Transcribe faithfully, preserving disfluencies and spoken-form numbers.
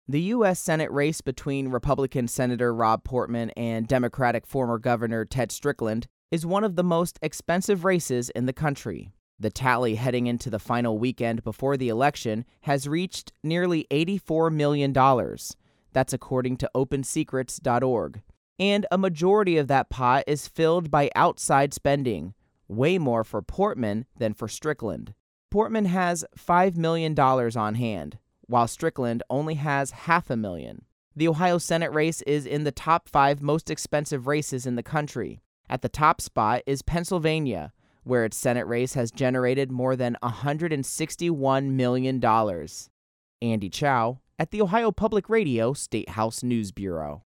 The U S. Senate race between Republican Senator Rob Portman and Democratic former Governor Ted Strickland is one of the most expensive races in the country. The tally heading into the final weekend before the election has reached nearly eighty-four million dollars. That's according to open secrets dot org. And a majority of that pot is filled by outside spending, way more for Portman than for Strickland. Portman has five million dollars on hand, while Strickland only has half a million. The Ohio Senate race is in the top five most expensive races in the country. At the top spot is Pennsylvania, where its Senate race has generated more than one hundred sixty-one million dollars. Andy Chow at the Ohio Public Radio State House News Bureau.